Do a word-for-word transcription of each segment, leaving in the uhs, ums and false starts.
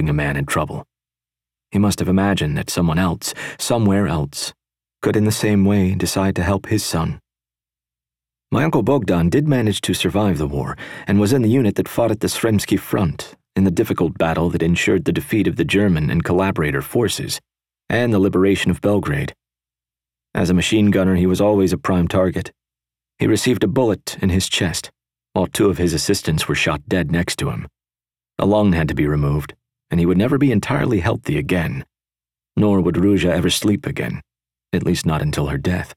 a man in trouble. He must have imagined that someone else, somewhere else, could in the same way decide to help his son. My uncle Bogdan did manage to survive the war and was in the unit that fought at the Sremski front in the difficult battle that ensured the defeat of the German and collaborator forces and the liberation of Belgrade. As a machine gunner, he was always a prime target. He received a bullet in his chest, while two of his assistants were shot dead next to him. A lung had to be removed, and he would never be entirely healthy again, nor would Ruja ever sleep again, at least not until her death.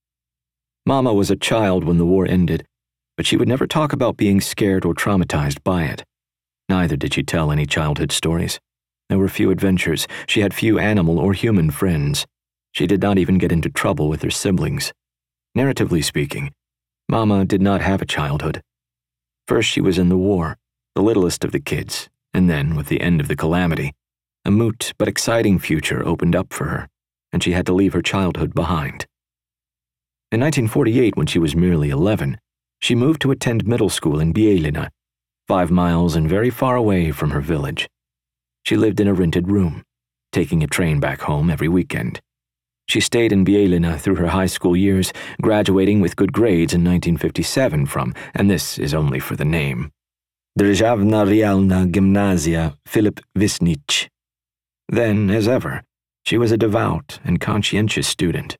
Mama was a child when the war ended, but she would never talk about being scared or traumatized by it. Neither did she tell any childhood stories. There were few adventures. She had few animal or human friends. She did not even get into trouble with her siblings. Narratively speaking, Mama did not have a childhood. First she was in the war, the littlest of the kids, and then, with the end of the calamity, a moot but exciting future opened up for her, and she had to leave her childhood behind. In nineteen forty-eight, when she was merely eleven, she moved to attend middle school in Bielina, five miles and very far away from her village. She lived in a rented room, taking a train back home every weekend. She stayed in Bielina through her high school years, graduating with good grades in nineteen fifty-seven from, and this is only for the name, Državna Realna Gimnazia Filip Visnich. Then, as ever, she was a devout and conscientious student.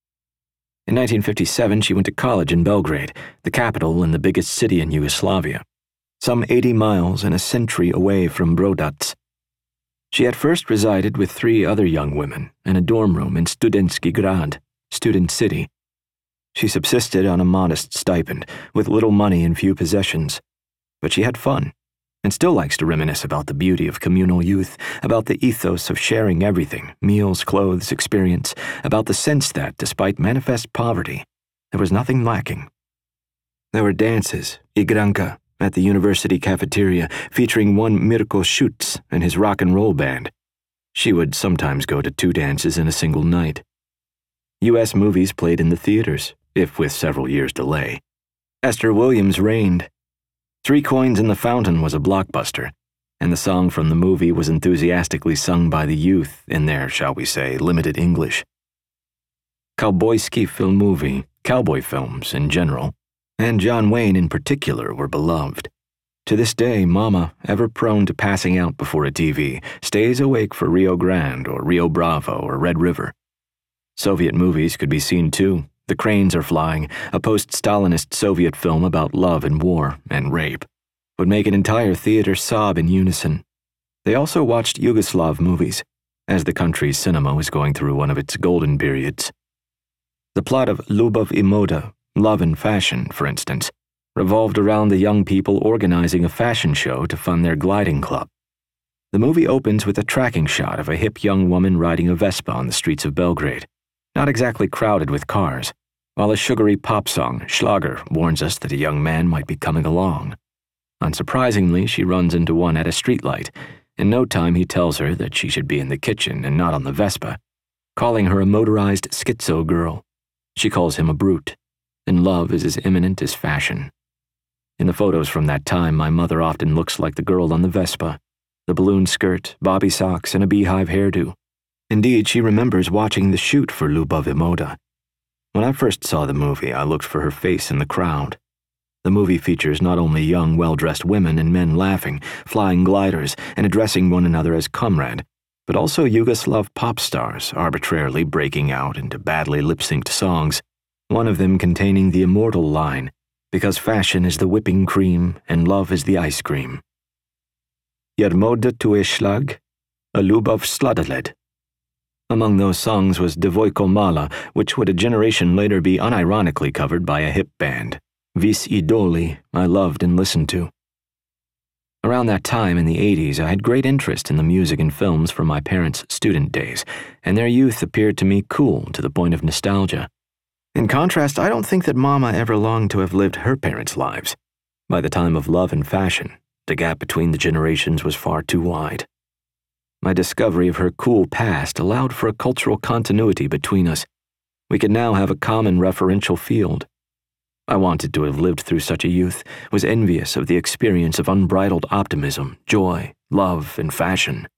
In nineteen fifty-seven, she went to college in Belgrade, the capital and the biggest city in Yugoslavia, some eighty miles and a century away from Brodac. She had first resided with three other young women in a dorm room in Studentski Grad, Student City. She subsisted on a modest stipend, with little money and few possessions, but she had fun, and still likes to reminisce about the beauty of communal youth, about the ethos of sharing everything, meals, clothes, experience, about the sense that, despite manifest poverty, there was nothing lacking. There were dances, igranka, at the university cafeteria, featuring one Mirko Schutz and his rock and roll band. She would sometimes go to two dances in a single night. U S movies played in the theaters, if with several years' delay. Esther Williams reigned. Three Coins in the Fountain was a blockbuster, and the song from the movie was enthusiastically sung by the youth in their, shall we say, limited English. Cowboyski filmovi, cowboy films in general, and John Wayne in particular were beloved. To this day, Mama, ever prone to passing out before a T V, stays awake for Rio Grande or Rio Bravo or Red River. Soviet movies could be seen too. The Cranes Are Flying, a post-Stalinist Soviet film about love and war and rape, would make an entire theater sob in unison. They also watched Yugoslav movies, as the country's cinema was going through one of its golden periods. The plot of Ljubav i Moda, Love and Fashion, for instance, revolved around the young people organizing a fashion show to fund their gliding club. The movie opens with a tracking shot of a hip young woman riding a Vespa on the streets of Belgrade, not exactly crowded with cars, while a sugary pop song, Schlager, warns us that a young man might be coming along. Unsurprisingly, she runs into one at a streetlight. In no time, he tells her that she should be in the kitchen and not on the Vespa, calling her a motorized schizo girl. She calls him a brute, and love is as imminent as fashion. In the photos from that time, my mother often looks like the girl on the Vespa, the balloon skirt, bobby socks, and a beehive hairdo. Indeed, she remembers watching the shoot for Ljubav i Moda. When I first saw the movie, I looked for her face in the crowd. The movie features not only young, well-dressed women and men laughing, flying gliders, and addressing one another as comrade, but also Yugoslav pop stars arbitrarily breaking out into badly lip-synced songs, one of them containing the immortal line, "Because fashion is the whipping cream and love is the ice cream." Jer moda tu je šlag, a ljubav sladoled. Among those songs was Devojko Mala, which would a generation later be unironically covered by a hip band, Vis idoli, I loved and listened to. Around that time in the eighties, I had great interest in the music and films from my parents' student days, and their youth appeared to me cool to the point of nostalgia. In contrast, I don't think that Mama ever longed to have lived her parents' lives. By the time of Love and Fashion, the gap between the generations was far too wide. My discovery of her cool past allowed for a cultural continuity between us. We could now have a common referential field. I wanted to have lived through such a youth, was envious of the experience of unbridled optimism, joy, love, and fashion.